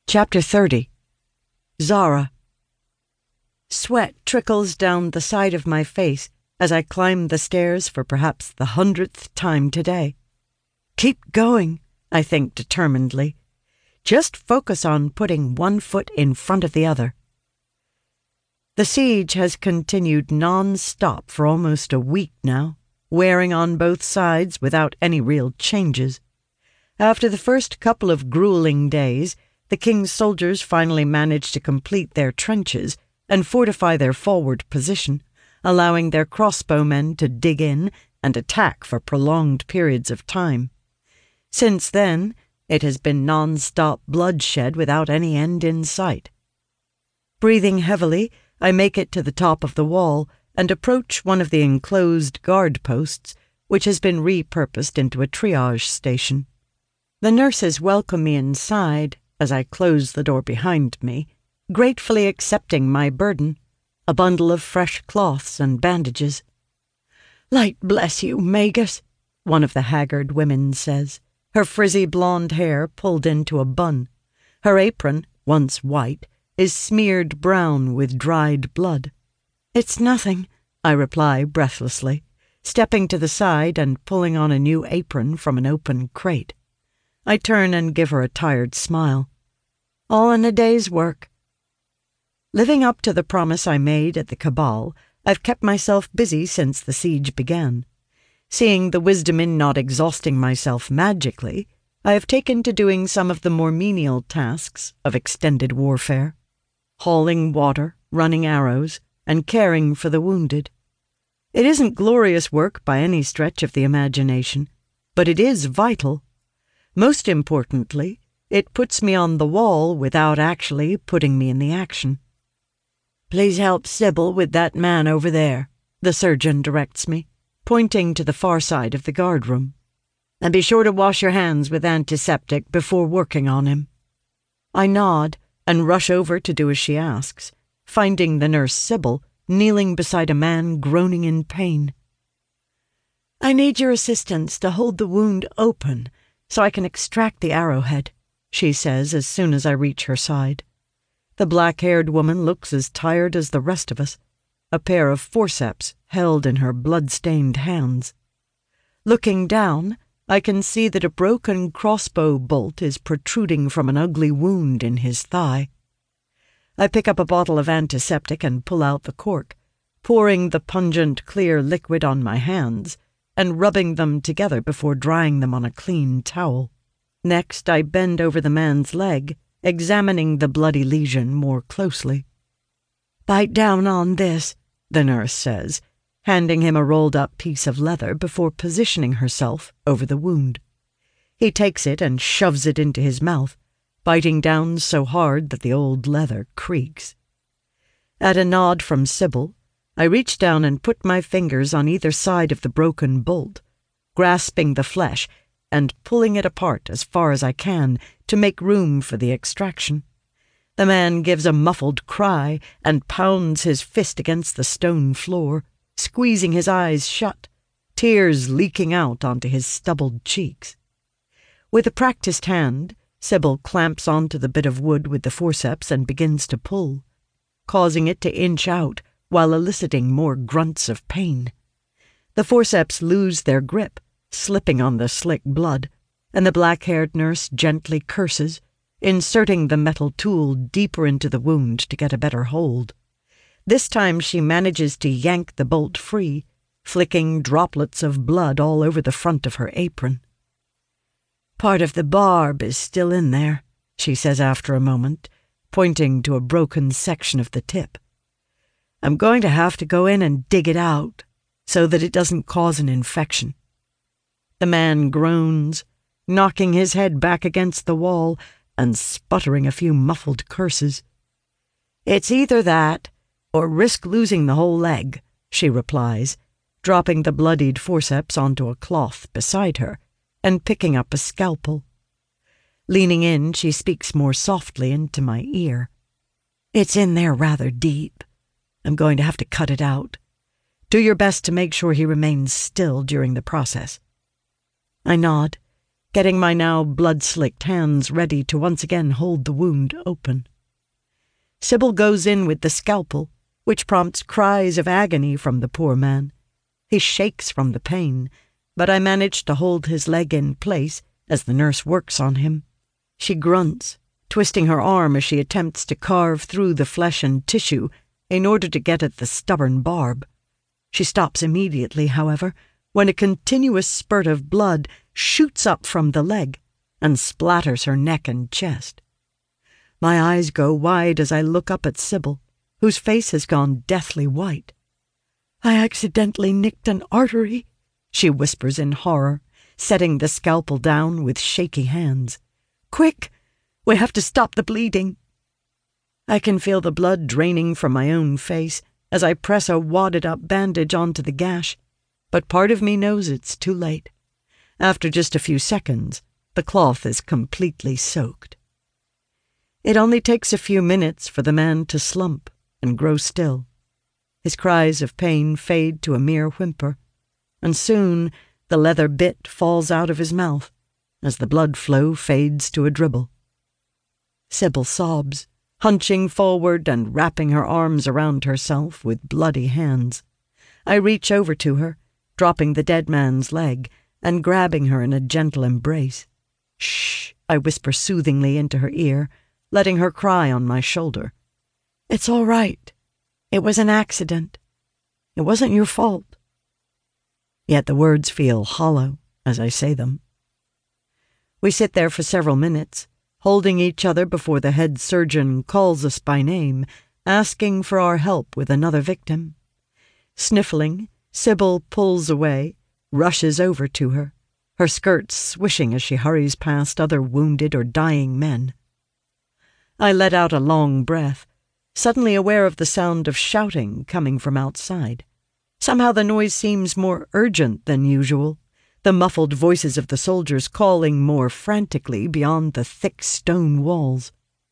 Chapter 30. Zara. Sweat trickles down the side of my face as I climb the stairs for perhaps the 100th time today. Keep going, I think determinedly. Just focus on putting one foot in front of the other. The siege has continued non-stop for almost a week now, wearing on both sides without any real changes. After the first couple of grueling days, the king's soldiers finally managed to complete their trenches and fortify their forward position, allowing their crossbowmen to dig in and attack for prolonged periods of time. Since then, it has been non-stop bloodshed without any end in sight. Breathing heavily, I make it to the top of the wall and approach one of the enclosed guard posts, which has been repurposed into a triage station. The nurses welcome me inside as I close the door behind me, gratefully accepting my burden, a bundle of fresh cloths and bandages. "Light bless you, Magus," one of the haggard women says, her frizzy blonde hair pulled into a bun. Her apron, once white, is smeared brown with dried blood. "It's nothing," I reply breathlessly, stepping to the side and pulling on a new apron from an open crate. I turn and give her a tired smile. "All in a day's work." Living up to the promise I made at the Cabal, I've kept myself busy since the siege began. Seeing the wisdom in not exhausting myself magically, I have taken to doing some of the more menial tasks of extended warfare. Hauling water, running arrows, and caring for the wounded. It isn't glorious work by any stretch of the imagination, but it is vital. Most importantly, it puts me on the wall without actually putting me in the action. "Please help Sybil with that man over there," the surgeon directs me, pointing to the far side of the guardroom. "And be sure to wash your hands with antiseptic before working on him." I nod and rush over to do as she asks, finding the nurse Sybil kneeling beside a man groaning in pain. "I need your assistance to hold the wound open so I can extract the arrowhead," she says as soon as I reach her side. The black-haired woman looks as tired as the rest of us, a pair of forceps held in her blood-stained hands. Looking down, I can see that a broken crossbow bolt is protruding from an ugly wound in his thigh. I pick up a bottle of antiseptic and pull out the cork, pouring the pungent, clear liquid on my hands and rubbing them together before drying them on a clean towel. Next, I bend over the man's leg, examining the bloody lesion more closely. "Bite down on this," the nurse says, handing him a rolled-up piece of leather before positioning herself over the wound. He takes it and shoves it into his mouth, biting down so hard that the old leather creaks. At a nod from Sybil, I reach down and put my fingers on either side of the broken bolt, grasping the flesh and pulling it apart as far as I can to make room for the extraction. The man gives a muffled cry and pounds his fist against the stone floor, squeezing his eyes shut, tears leaking out onto his stubbled cheeks. With a practiced hand, Sybil clamps onto the bit of wood with the forceps and begins to pull, causing it to inch out while eliciting more grunts of pain. The forceps lose their grip, slipping on the slick blood, and the black-haired nurse gently curses, inserting the metal tool deeper into the wound to get a better hold. This time she manages to yank the bolt free, flicking droplets of blood all over the front of her apron. "Part of the barb is still in there," she says after a moment, pointing to a broken section of the tip. "I'm going to have to go in and dig it out, so that it doesn't cause an infection." The man groans, knocking his head back against the wall and sputtering a few muffled curses. "It's either that, or risk losing the whole leg," she replies, dropping the bloodied forceps onto a cloth beside her and picking up a scalpel. Leaning in, she speaks more softly into my ear. "It's in there rather deep. I'm going to have to cut it out. Do your best to make sure he remains still during the process." I nod, getting my now blood-slicked hands ready to once again hold the wound open. Sybil goes in with the scalpel, which prompts cries of agony from the poor man. He shakes from the pain, but I manage to hold his leg in place as the nurse works on him. She grunts, twisting her arm as she attempts to carve through the flesh and tissue in order to get at the stubborn barb. She stops immediately, however, when a continuous spurt of blood shoots up from the leg and splatters her neck and chest. My eyes go wide as I look up at Sybil, whose face has gone deathly white. "I accidentally nicked an artery," she whispers in horror, setting the scalpel down with shaky hands. "Quick! We have to stop the bleeding." I can feel the blood draining from my own face as I press a wadded-up bandage onto the gash, but part of me knows it's too late. After just a few seconds, the cloth is completely soaked. It only takes a few minutes for the man to slump and grow still. His cries of pain fade to a mere whimper, and soon the leather bit falls out of his mouth as the blood flow fades to a dribble. Sybil sobs, hunching forward and wrapping her arms around herself with bloody hands. I reach over to her, dropping the dead man's leg and grabbing her in a gentle embrace. "Shh," I whisper soothingly into her ear, letting her cry on my shoulder. "It's all right. It was an accident. It wasn't your fault." Yet the words feel hollow as I say them. We sit there for several minutes, holding each other before the head surgeon calls us by name, asking for our help with another victim. Sniffling, Sybil pulls away, rushes over to her, her skirts swishing as she hurries past other wounded or dying men. I let out a long breath, suddenly aware of the sound of shouting coming from outside. Somehow the noise seems more urgent than usual, the muffled voices of the soldiers calling more frantically beyond the thick stone walls.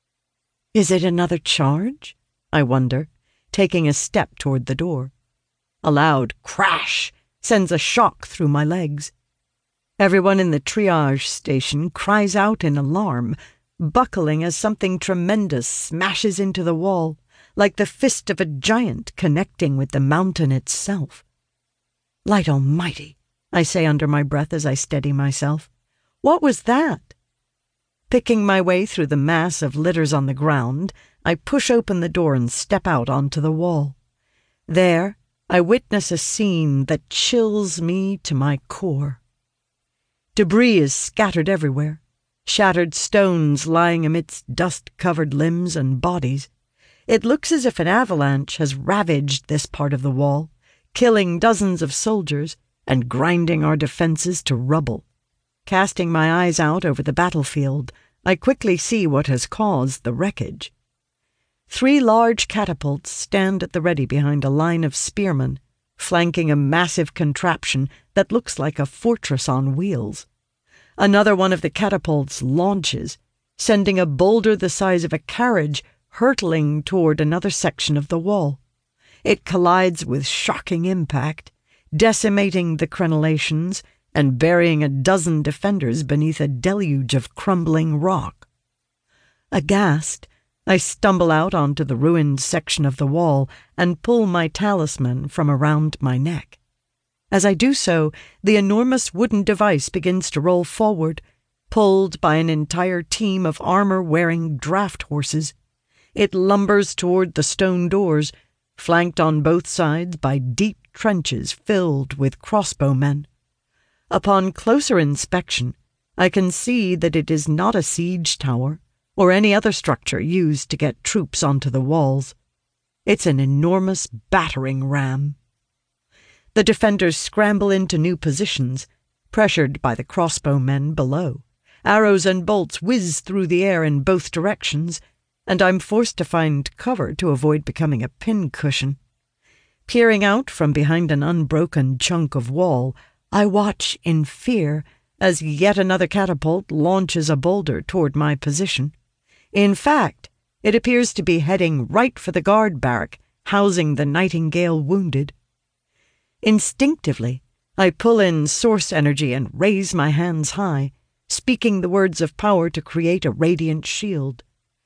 Is it another charge? I wonder, taking a step toward the door. A loud crash sends a shock through my legs. Everyone in the triage station cries out in alarm, buckling as something tremendous smashes into the wall, like the fist of a giant connecting with the mountain itself. "Light Almighty," I say under my breath as I steady myself. "What was that?" Picking my way through the mass of litters on the ground, I push open the door and step out onto the wall. There, I witness a scene that chills me to my core. Debris is scattered everywhere, shattered stones lying amidst dust-covered limbs and bodies. It looks as if an avalanche has ravaged this part of the wall, killing dozens of soldiers and grinding our defenses to rubble. Casting my eyes out over the battlefield, I quickly see what has caused the wreckage. 3 large catapults stand at the ready behind a line of spearmen, flanking a massive contraption that looks like a fortress on wheels. Another one of the catapults launches, sending a boulder the size of a carriage hurtling toward another section of the wall. It collides with shocking impact, decimating the crenellations and burying a dozen defenders beneath a deluge of crumbling rock. Aghast, I stumble out onto the ruined section of the wall and pull my talisman from around my neck. As I do so, the enormous wooden device begins to roll forward, pulled by an entire team of armor-wearing draft horses. It lumbers toward the stone doors, flanked on both sides by deep trenches filled with crossbowmen. Upon closer inspection, I can see that it is not a siege tower or any other structure used to get troops onto the walls. It's an enormous battering ram. The defenders scramble into new positions, pressured by the crossbowmen below. Arrows and bolts whiz through the air in both directions, and I'm forced to find cover to avoid becoming a pincushion. Peering out from behind an unbroken chunk of wall, I watch in fear as yet another catapult launches a boulder toward my position. In fact, it appears to be heading right for the guard barrack, housing the Nightingale wounded. Instinctively, I pull in source energy and raise my hands high, speaking the words of power to create a radiant shield.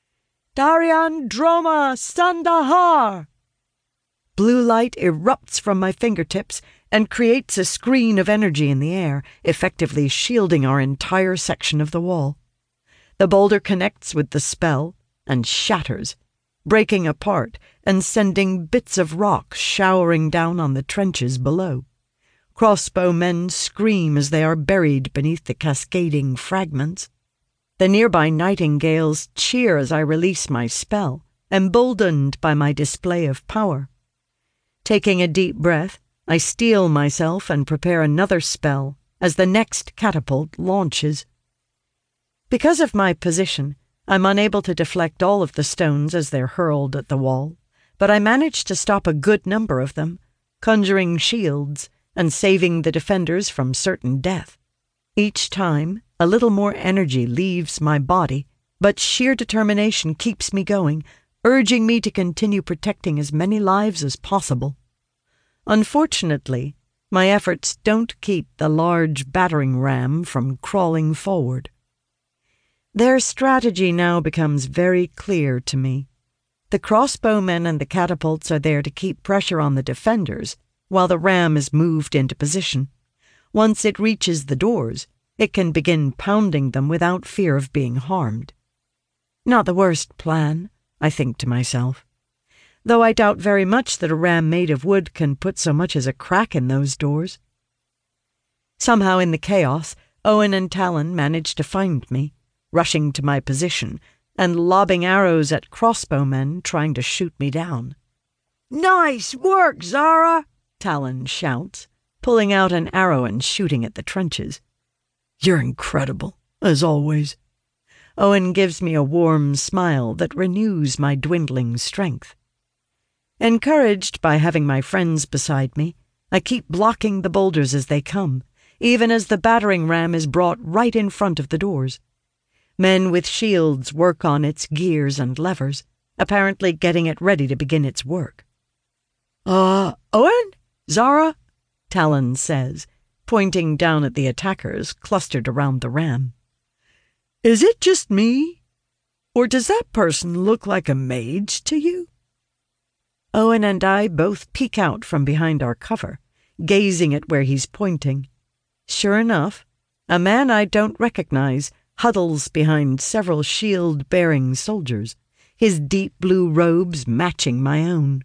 Daryan Droma Sandahar! Blue light erupts from my fingertips and creates a screen of energy in the air, effectively shielding our entire section of the wall. The boulder connects with the spell and shatters, breaking apart and sending bits of rock showering down on the trenches below. Crossbowmen scream as they are buried beneath the cascading fragments. The nearby nightingales cheer as I release my spell, emboldened by my display of power. Taking a deep breath, I steel myself and prepare another spell as the next catapult launches. Because of my position, I'm unable to deflect all of the stones as they're hurled at the wall, but I manage to stop a good number of them, conjuring shields and saving the defenders from certain death. Each time, a little more energy leaves my body, but sheer determination keeps me going, urging me to continue protecting as many lives as possible. Unfortunately, my efforts don't keep the large battering ram from crawling forward. Their strategy now becomes very clear to me. The crossbowmen and the catapults are there to keep pressure on the defenders, while the ram is moved into position. Once it reaches the doors, it can begin pounding them without fear of being harmed. Not the worst plan, I think to myself, though I doubt very much that a ram made of wood can put so much as a crack in those doors. Somehow in the chaos, Owen and Talon manage to find me, rushing to my position and lobbing arrows at crossbowmen trying to shoot me down. "Nice work, Zara!" Talon shouts, pulling out an arrow and shooting at the trenches. "You're incredible, as always." Owen gives me a warm smile that renews my dwindling strength. Encouraged by having my friends beside me, I keep blocking the boulders as they come, even as the battering ram is brought right in front of the doors. Men with shields work on its gears and levers, apparently getting it ready to begin its work. Owen? Zara?" Talon says, pointing down at the attackers clustered around the ram. "Is it just me? Or does that person look like a mage to you?" Owen and I both peek out from behind our cover, gazing at where he's pointing. Sure enough, a man I don't recognize huddles behind several shield-bearing soldiers, his deep blue robes matching my own.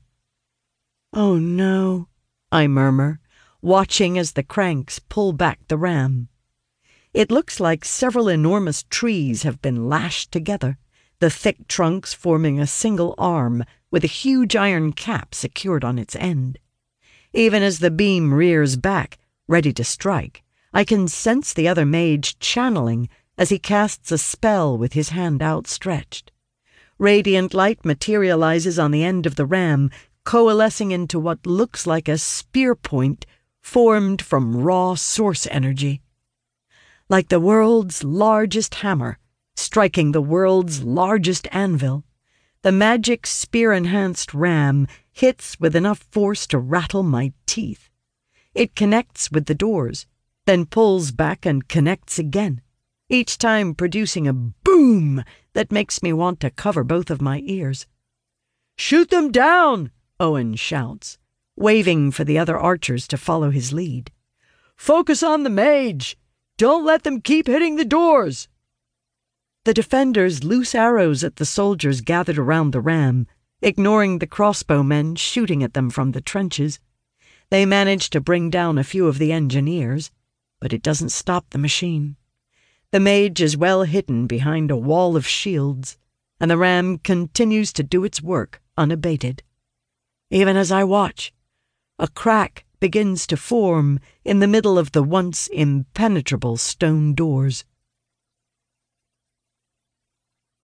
"Oh no," I murmur, watching as the cranks pull back the ram. It looks like several enormous trees have been lashed together, the thick trunks forming a single arm with a huge iron cap secured on its end. Even as the beam rears back, ready to strike, I can sense the other mage channeling as he casts a spell with his hand outstretched. Radiant light materializes on the end of the ram, coalescing into what looks like a spear point formed from raw source energy. Like the world's largest hammer, striking the world's largest anvil, the magic spear-enhanced ram hits with enough force to rattle my teeth. It connects with the doors, then pulls back and connects again, each time producing a boom that makes me want to cover both of my ears. "Shoot them down!" Owen shouts, waving for the other archers to follow his lead. "Focus on the mage! Don't let them keep hitting the doors!" The defenders loose arrows at the soldiers gathered around the ram, ignoring the crossbowmen shooting at them from the trenches. They manage to bring down a few of the engineers, but it doesn't stop the machine. The mage is well hidden behind a wall of shields, and the ram continues to do its work unabated. Even as I watch, a crack begins to form in the middle of the once impenetrable stone doors.